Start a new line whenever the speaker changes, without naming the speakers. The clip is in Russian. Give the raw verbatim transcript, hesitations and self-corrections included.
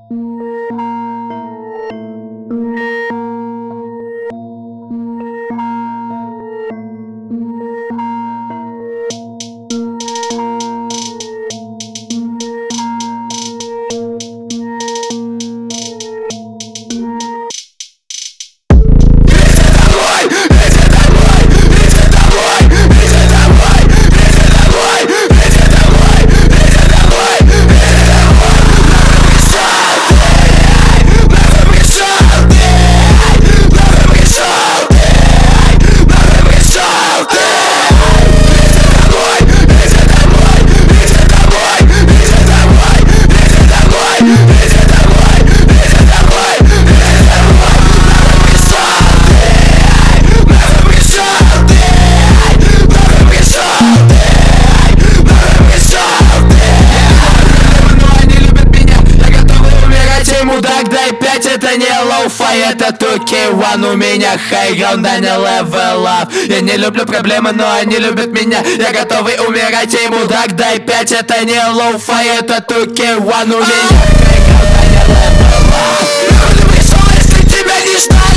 Дай пять, это не лоу-фай, это ту кей один. У меня хай-граунд, а не левел ап. Я не люблю проблемы, но они любят меня. Я готовый умирать, ей мудак. Дай пять, это не лоу-фай, это ту кей один. У меня хай-граунд, а не левел ап. Я люблю, если тебя не ждать.